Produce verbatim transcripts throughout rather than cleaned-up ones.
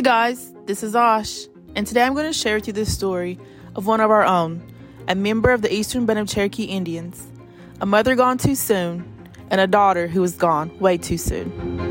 guys, this is Osh, and today I'm going to share with you the story of one of our own, a member of the Eastern Band of Cherokee Indians, a mother gone too soon, and a daughter who was gone way too soon.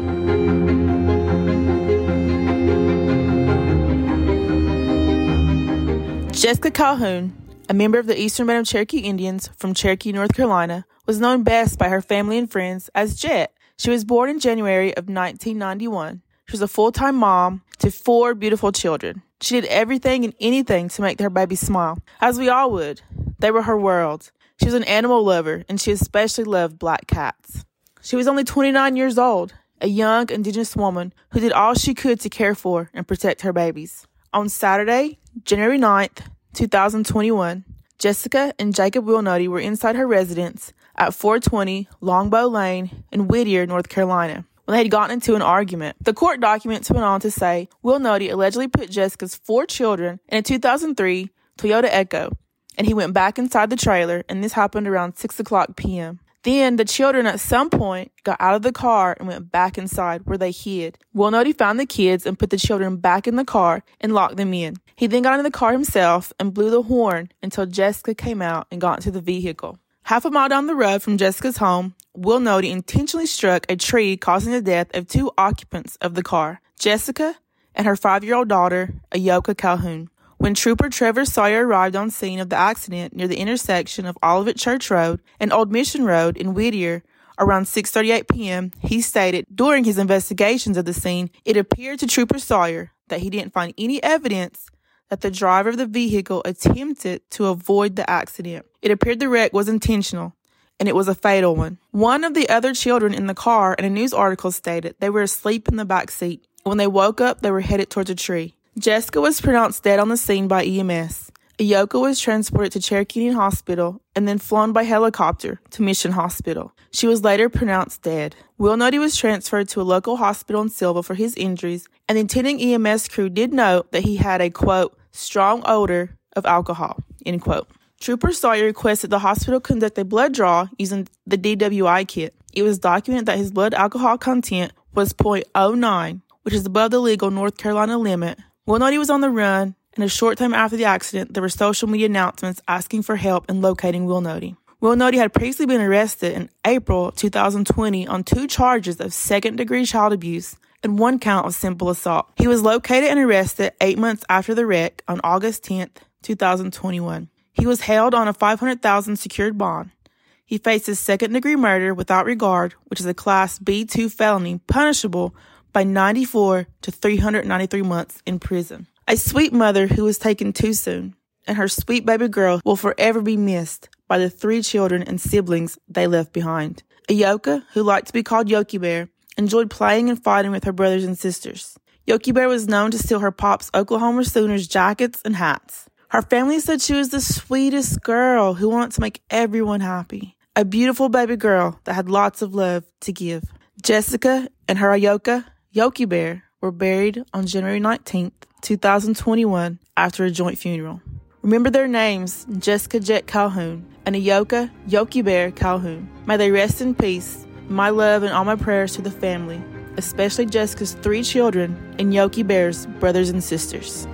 Jessica Calhoun, a member of the Eastern Band of Cherokee Indians from Cherokee, North Carolina, was known best by her family and friends as Jet. She was born in January of nineteen ninety-one. She was a full-time mom to four beautiful children. She did everything and anything to make her baby smile, as we all would. They were her world. She was an animal lover, and she especially loved black cats. She was only twenty-nine years old, a young Indigenous woman who did all she could to care for and protect her babies. On Saturday, January ninth, twenty twenty-one, Jessica and Jacob Wilnody were inside her residence at four twenty Longbow Lane in Whittier, North Carolina, when they had gotten into an argument. The court documents went on to say Wilnody allegedly put Jessica's four children in a two thousand three Toyota Echo, and he went back inside the trailer, and this happened around six o'clock p.m. Then the children at some point got out of the car and went back inside where they hid. Wilnody found the kids and put the children back in the car and locked them in. He then got in the car himself and blew the horn until Jessica came out and got into the vehicle. Half a mile down the road from Jessica's home, Wilnody intentionally struck a tree, causing the death of two occupants of the car, Jessica and her five-year-old daughter, Ayoka Calhoun. When Trooper Trevor Sawyer arrived on scene of the accident near the intersection of Olivet Church Road and Old Mission Road in Whittier around six thirty-eight p.m., he stated during his investigations of the scene, it appeared to Trooper Sawyer that he didn't find any evidence that the driver of the vehicle attempted to avoid the accident. It appeared the wreck was intentional, and it was a fatal one. One of the other children in the car in a news article stated they were asleep in the back seat. When they woke up, they were headed towards a tree. Jessica was pronounced dead on the scene by E M S. Ayoka was transported to Cherokee Indian Hospital and then flown by helicopter to Mission Hospital. She was later pronounced dead. Wilnody was transferred to a local hospital in Silva for his injuries, and the attending E M S crew did note that he had a, quote, strong odor of alcohol, end quote. Trooper Sawyer requested the hospital conduct a blood draw using the D W I kit. It was documented that his blood alcohol content was point oh nine, which is above the legal North Carolina limit. Wilnody was on the run, and a short time after the accident, there were social media announcements asking for help in locating Wilnody. Wilnody had previously been arrested in April twenty twenty on two charges of second-degree child abuse and one count of simple assault. He was located and arrested eight months after the wreck on August tenth, twenty twenty-one. He was held on a five hundred thousand dollars secured bond. He faces second-degree murder without regard, which is a Class B two felony punishable by ninety-four to three hundred ninety-three months in prison. A sweet mother who was taken too soon, and her sweet baby girl will forever be missed by the three children and siblings they left behind. Ayoka, who liked to be called Yoki Bear, enjoyed playing and fighting with her brothers and sisters. Yoki Bear was known to steal her pop's Oklahoma Sooners jackets and hats. Her family said she was the sweetest girl who wanted to make everyone happy. A beautiful baby girl that had lots of love to give. Jessica and her Ayoka, Yoki Bear, were buried on January nineteenth, twenty twenty-one after a joint funeral. Remember their names, Jessica Jet Calhoun and Ayoka Yoki Bear Calhoun. May they rest in peace. My love and all my prayers to the family, especially Jessica's three children and Yoki Bear's brothers and sisters.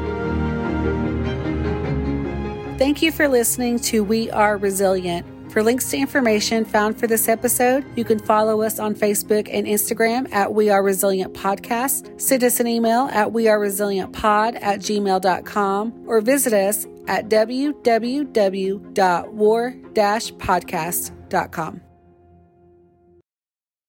Thank you for listening to We Are Resilient. For links to information found for this episode, you can follow us on Facebook and Instagram at We Are Resilient Podcast, send us an email at weareresilientpod at gmail dot com, or visit us at w w w dot war dash podcast dot com.